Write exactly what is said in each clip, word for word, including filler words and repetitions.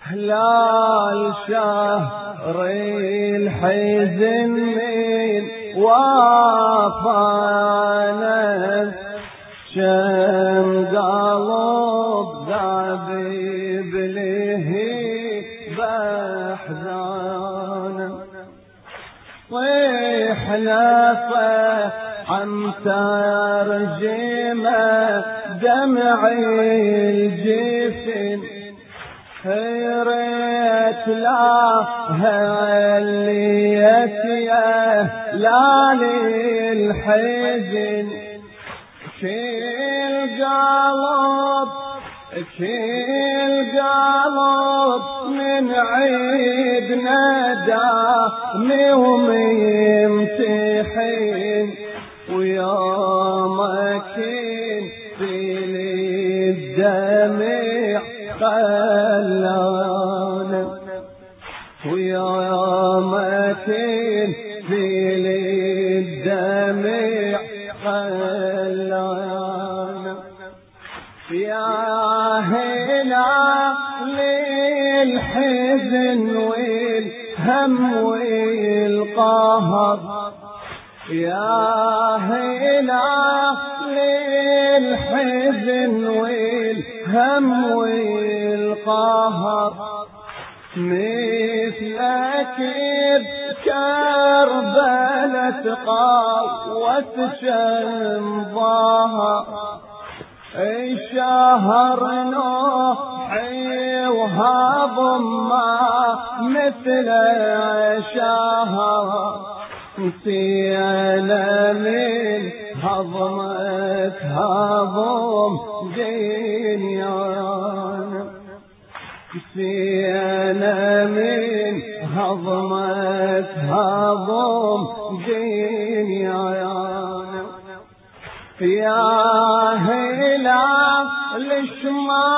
هلال شهر الحزن من وافانا شم قلب ذابب له بأحزانا طيحنا فحم ترجمة دمع الجفن هيرت لا هليت يا لا للحزن كل قلب كل قلب من عيدنا دام وميمتحن ويومك في الدمع خلانا ويومك في الدمع خلانا يا هلا للحزن والهم والقهر يا هلا للحزن والهم والقهر مثلك بكربلة قوة شمضاها الشهر نوحي وهضما مثل شهر نسينا من هضمك هضم دنيانا نسينا من هضمك هضم دنيانا يا هلا ليش ما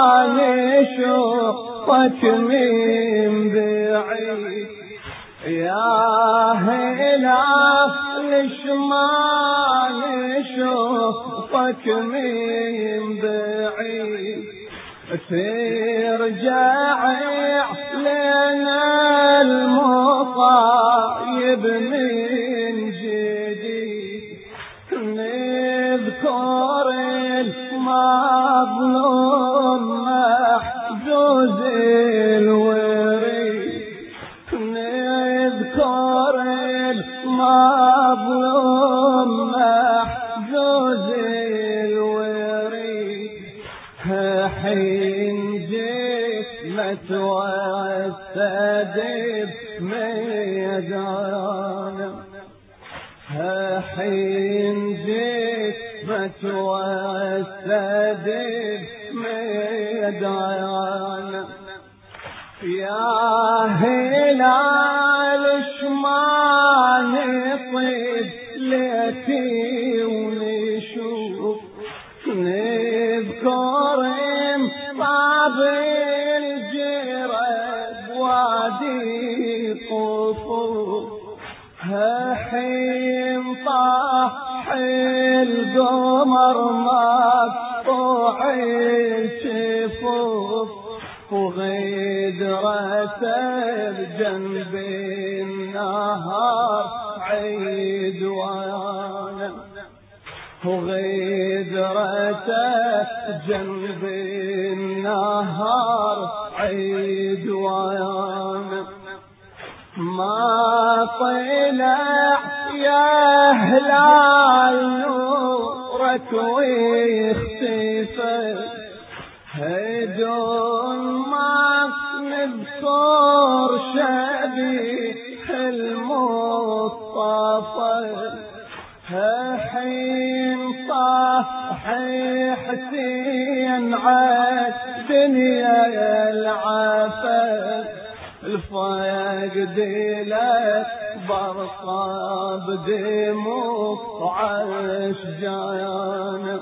نشوفك من بعيد يا هلا ليش ما نشوفك من بعيد ترجع لنا المصايب من جديد نذكر المظلوم محجوز الوريد نذكر المظلوم محجوز الوريد حين جيت متوسد بميدانا حين جيت متوسد بميدانا يا هلال شما نطيب ليتي ونشوف نذكر طاب الجرب وادي قفوف حين طاح القمر مقطوع الشفوف وغدرة بجنب النهار عيد وانا وغدرة جنب النهار عيد وانا ما طلع يا هلال نورك واختفى هدون ما نذكر شبيه المصطفى حين طاح حسين عالدنيا العفا الفاقد لك برصاب دموع عشجانا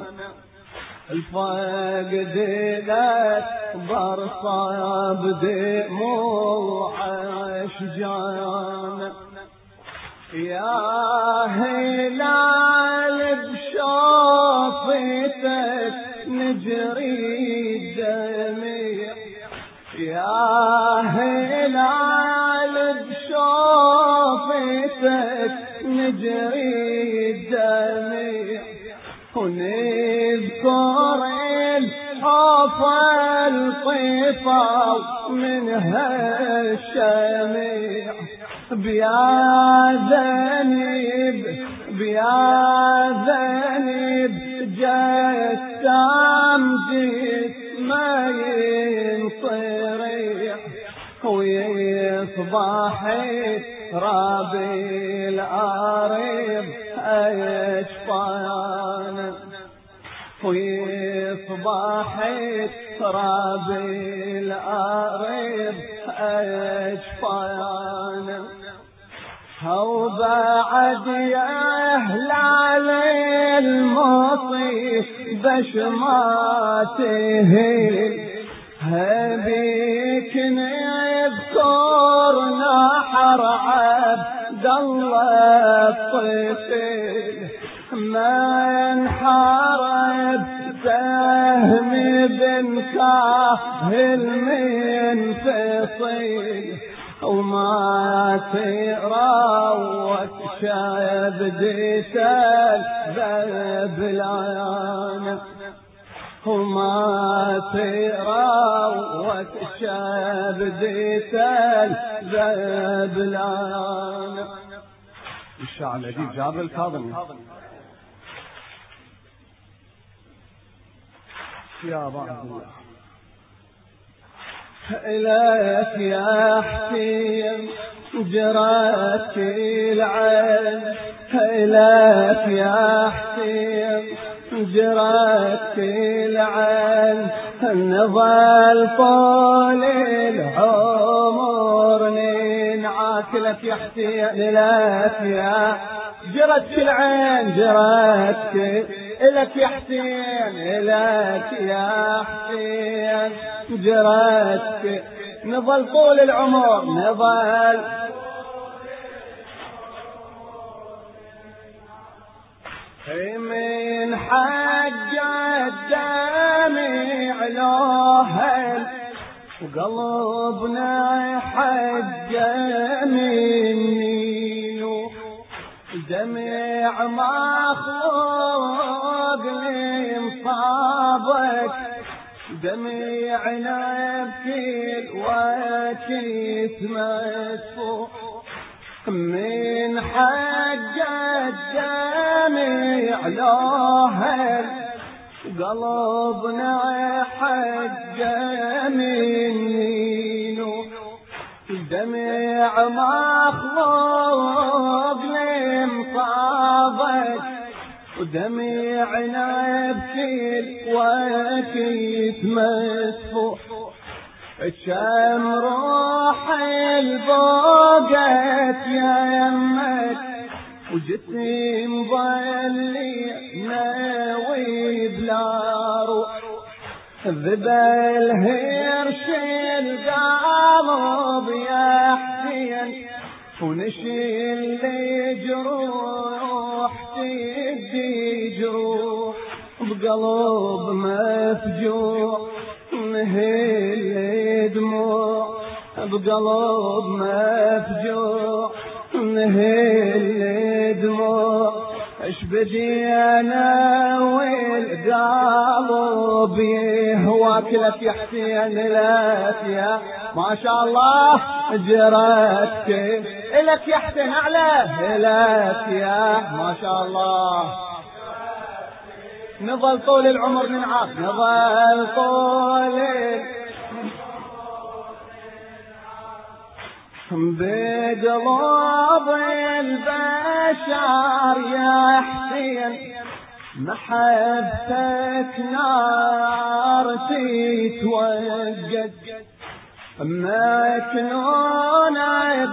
الفاقد لك برصاب دموع عشجانا يا هلال بشوفتك نجري الدمع يا هلال بشوفتك نجري الدمع ونذكر الحب الطفا من هالشمع بيا ذنب بيا ذنب جسام جسمه ينصرع ويصبح رابي الأرض أشفان ويصبح رابي الأرض أشفان وبعد يا أهل علي المطيف بشماته هبيك نذكر نحر عبد الله الطفل ما ينحرب سهم بن كاهل منفصل وما تروت شبدت الذبلان وما تروت شبدت الذبلان. الشاعر الأديب جابر الكاظمي. يا أبا عبد الله إليك يا حسين جرت العين إليك يا حسين جرت العين نظل طول العمر ننعاك لك يا حسين إليك يا جرت العين جرت إلك يا حسين إلك يا حسين جرتك نظل طول العمر نظل من حج الدمع لوهل وقلبنا حج مني دمع مخلوق لمصابك دمعنا بكل وكيت مسفوح من حج الدمع لوهل قلبنا حج مني دمع مخلوق لمصابك ودمعنا بكل وكيت مسفوح الشام روح البوقت يا يمك وجسم ظلي ناوي بلا روح ذبل هرش القلب يا حسين ونشيل لي جروح تدي جروح بقلب مفجوع نهل دموع بقلب مفجوع نهل دموع اش بدي انا والقلب يهواك لك يا حسين لك يا ما شاء الله جرتك لك يا حسين اعلى لك يا ما شاء الله نظل طول العمر ننعاف نظل طول بقلوب البشر يا حسين محبتك نار تتوجد مكنونة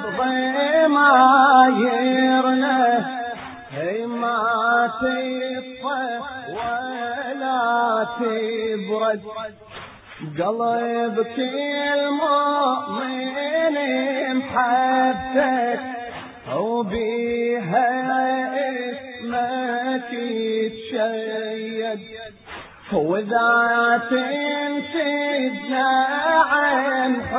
بضمايرنا هي ما تطفى ولا تبرد قلبك المؤمن محبتك وبيها اسمك يتشيد وذات تجنى عن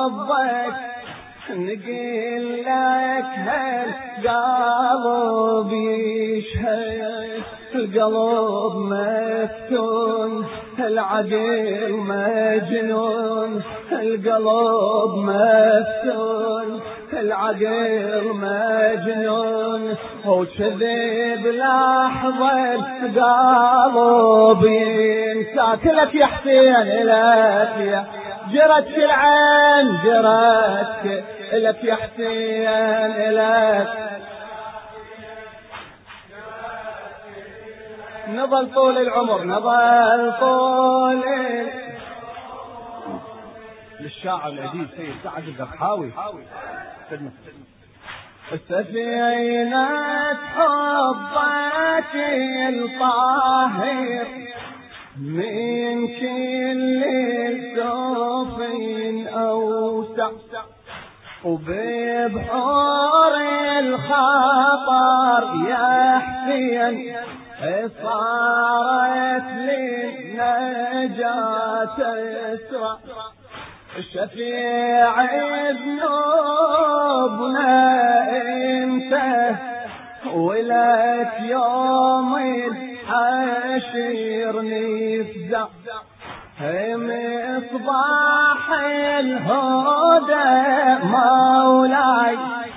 حبك نقول لك هالقلب يشهد القلب مفتون العقل مجنون القلب مفتون العقل مجنون وكذب لحظة القلب ينساك لك يا حسين لك يا جرتك العين جرتك لك يا حسين لك نظل طول العمر نظل طول للشاعر الأديب سيد سعد الذبحاوي السفينة حبك الطاهر من كل السفين أوسع وببحور الخطر يا حسين صارت للنجاة اسرع الشفيع ذنوبنا انت ولك يوم الحشر نفزع مصباح الهدى مولاي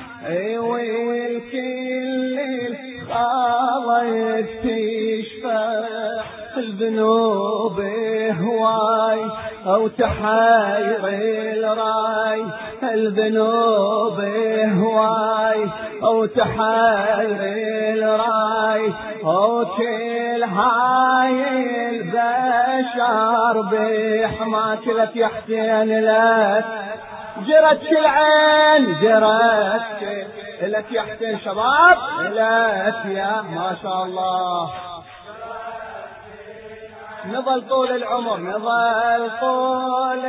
والكل الخالق تشفع الذنوب هواي او تحاير الراي الذنوب هواي او تحاير الراي او كل هاي البشر بحماك لك يا حسين لك جرتك العين جرتك لك يا حسين شباب لك يا ما شاء الله نظل طول العمر نظل طول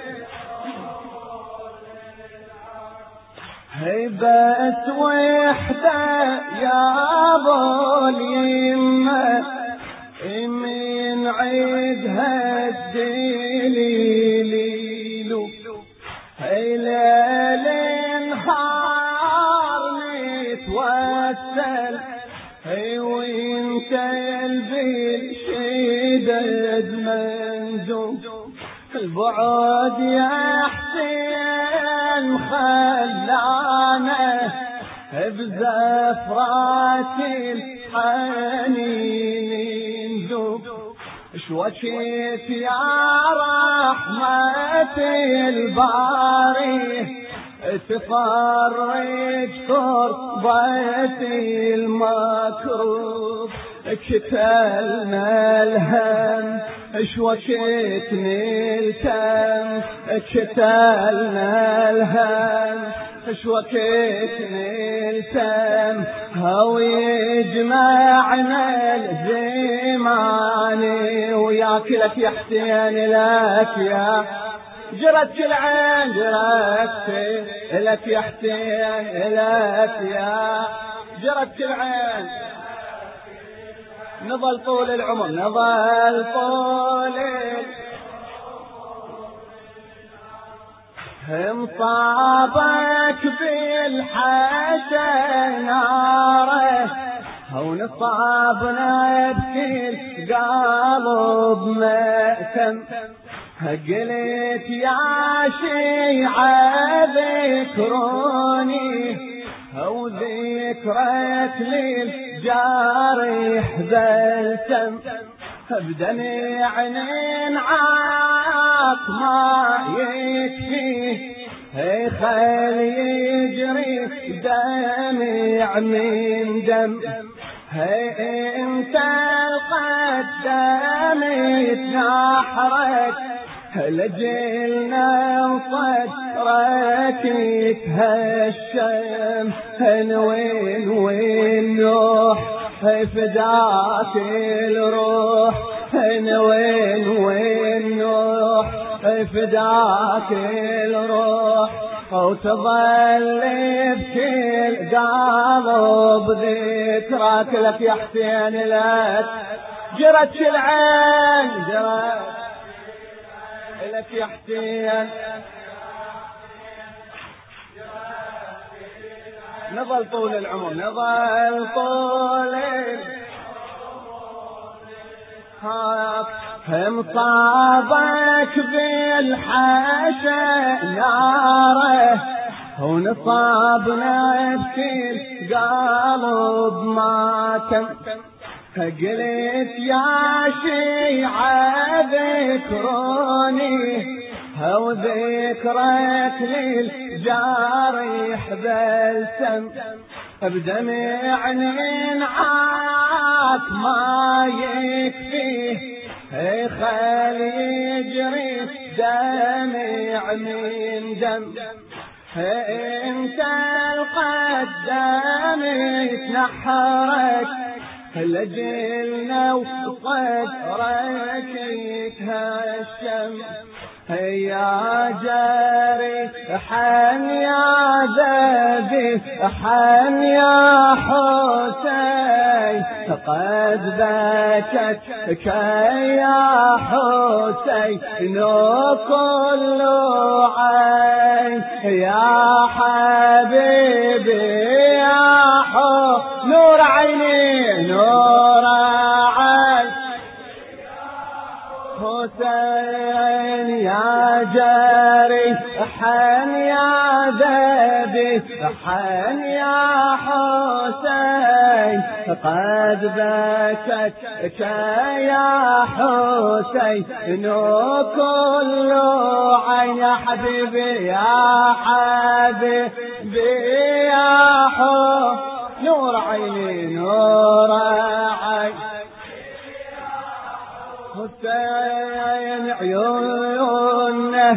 هيبة وحدة يا ابو اليمة من عيدها الدليل هي ليل نهار نتوسل هي وانت البيل شدد منزوم البعد يا حسين خلانا بزفرات الحنين ذوب شوكيت يا رحمة الباري تفرج تربة المكروب كتلنا الهم شوكت نلتم كتلنا الهم شوكت نلتم هو يجمعنا الزمان وياك لك يا حسين لك يا جرتك العين جرتك لك يا حسين لك يا جرتك العين نظل طول العمر نظل طول هم صابك بالحسن ناره هو نصابنا بكل قلب مأتم قلت يا شيعة ذكروني أو ذكرت للجارح بلسم بدمع عاق ما يكفيه خل يجري دمع من دم انت قدمت نحرك لجلنا وصدرك يتهشم وين وين نوح فداك الروح وين وين نوح فداك الروح وتظل بكل قلب ذكرك لك يا حسين لك جرتك العين جرت لك يا حسين نظل طول العمر نظل طول هم صابك بالحشا ناره ونصابنا بكل قلب ماتم قلت يا شيعة ذكروني هو ذكرك للجارح بلسم بدمع ننعاك ما يكفيه خلي يجري دمع من دم انت القدام يتنحرك لجلنا وصدرك يتهشم يا جاري حن يا ذبي حن يا حسين قد بكتك يا حسين كل عين يا حبيبي يا حسين نور عيني نور عين حسين يا جاري حن يا ذبي حن يا حسين قد بكتك يا حسين كل عين يا حبيبي يا حبيبي يا حسين نور عيني نور عين حسين عيونه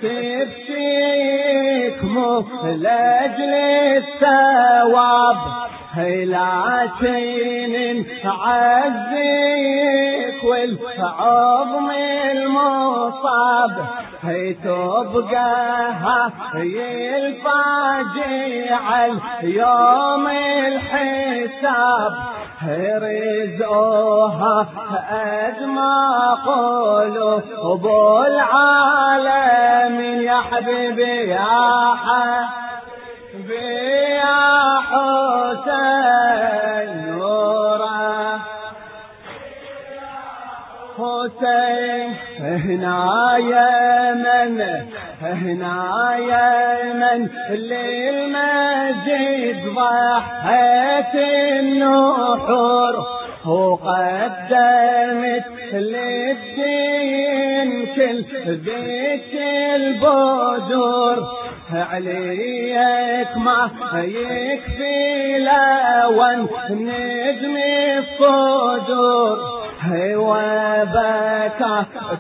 تبكيك مو لاجل الثواب هي لا تين عزيك والعظم المصاب هي تبقى هي الفاجعة يوم الحساب رزقوها قد ما قولوا ابو العالمين يا حبيبي يا حبيبي يا حسين نوره حسين هنا يمن هنا يمن للمجيد ضحيت النحور وقدمت للدين كل ذيك البذور عليك ما يكفي لون نجم الصدور وبكى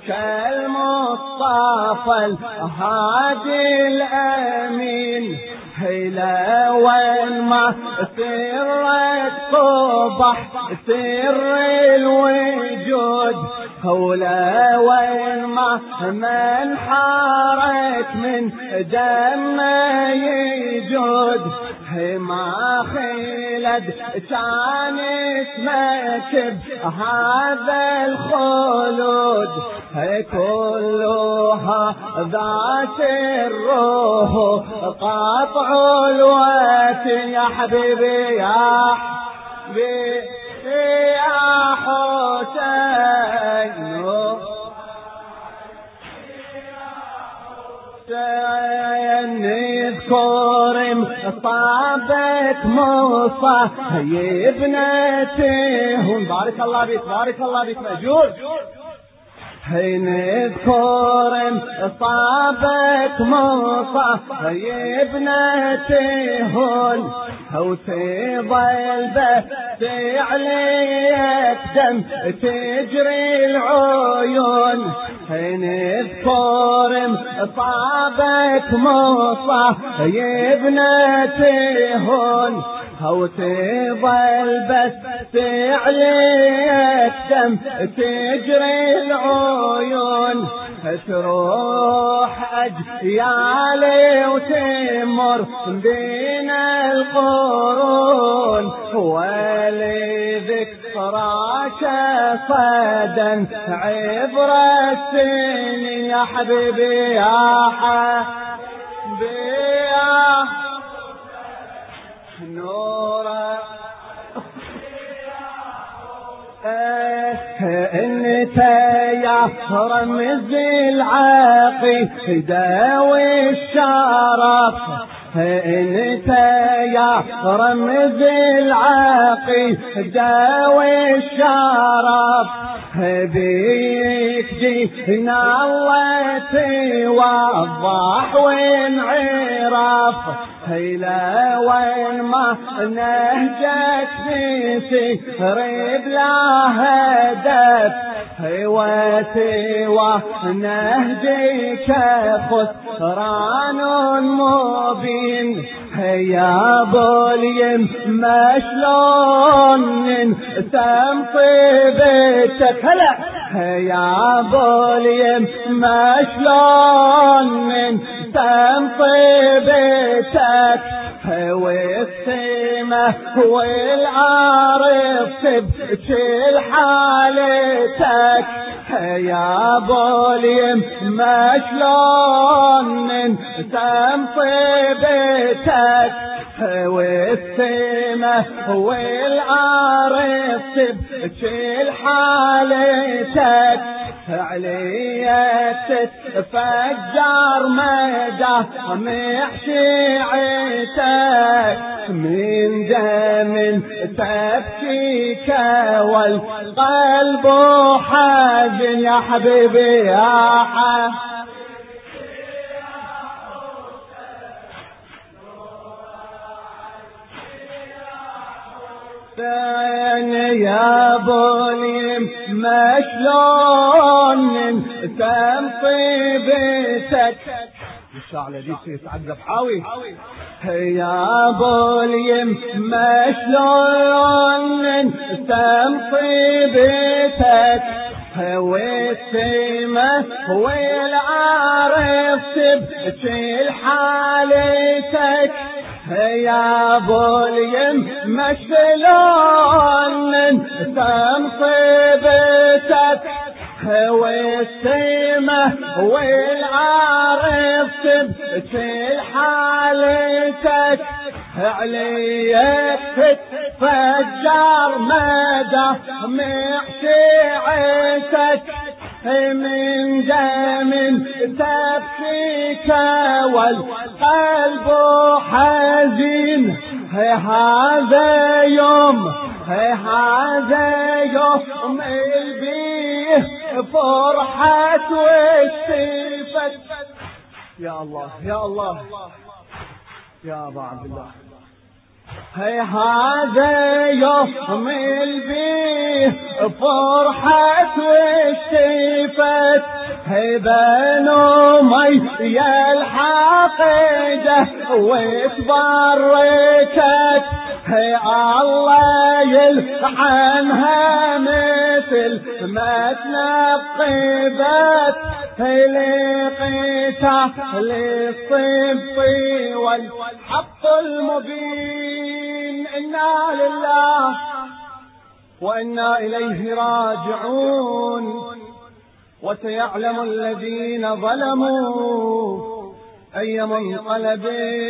كالمصطفى الهادي الأمين هيلا وين ما سرت صبح سر الوجود هولا وين ما من حارك من دم يجود ما خلد كانت مكب هذا الخلود كلها ذات الروح قاطع الوقت يا حبيبي يا حبيبي يا حسين نذكر صابت موصى هي ابنته بارك الله بك بارك الله بك مأجور هي نذكر صابت موصى هي ابنته هو تظل بس عليك دم تجري العيون نذكر صابت موصى يا ابنتهن هو تظل بس عليك دم تجري العيون تروح أجيالي وتمر بين القرون ولذكراك صدا عبر السنين يا حبيبي يا حبيبي يا انت يا رمز العقيدة والشرف، انت يا رمز العقيدة والشرف، بيك جينا الله توضح ونعرف، هيلا وين ما نهجك نسير بلا هدف، هواتي ونهجك خسران مبين، يا ابو اليم ما شلون ننسم طيبتك، هلا يا ابو اليم ما شلون ننسم طيبتك، والسما والعارف تبكي لحالتك، يا ابو اليم ما شلون ننسم طيبتك، والسما والعارف تبكي لحالتك، عليا تتفجر مدامع شيعتك، من دم تبكيك والقلب حزن، يا حبيبي يا حبيبي يا ابو اليم ما شلون ننسم طيبتك، الشعلة دي يتعذب حاوي، يا ابو اليم ما شلون ننسم طيبتك، والسما والعارف تبكي لحالتك، يا ابو اليم ما شلون ننسم طيبتك، والسما والعارف تبكي لحالتك، عليك تتفجر مدامع شيعتك، من دم تبكيك والقلب حزين، هذا يوم هذا يوم البيه فرحة واستفت، يا الله يا الله يا أبا عبد الله، هي هذا يوم البيه فرحة واستفت، هي بنو مي يا الحقيدة وتبركت، هي الله يلعنها مثل ما تنقبت، هي لقيتها للصبط والحق المبين، إنا لله وإنا إليه راجعون، وسيعلم الذين ظلموا أي منقلب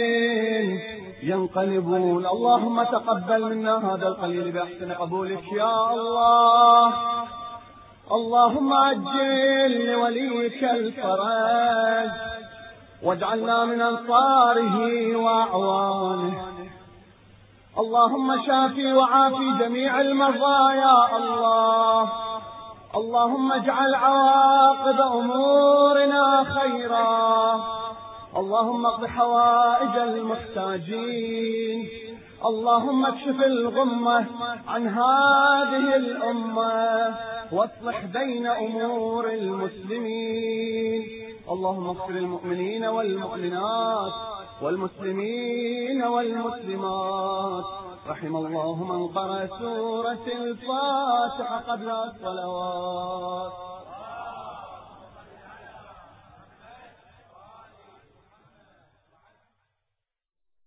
ينقلبون. اللهم تقبل منا هذا القليل بأحسن قبولك يا الله. اللهم عجل لوليك الفرج واجعلنا من أنصاره وأعوانه. اللهم شافي وعافي جميع المرضى يا الله. اللهم اجعل عواقب أمورنا خيرا. اللهم اقض حوائج المحتاجين. اللهم اكشف الغمة عن هذه الأمة واصلح بين أمور المسلمين. اللهم اغفر المؤمنين والمؤمنات والمسلمين والمسلمات. رحم الله من قرأ سورة الفاتحة قبل الصلوات.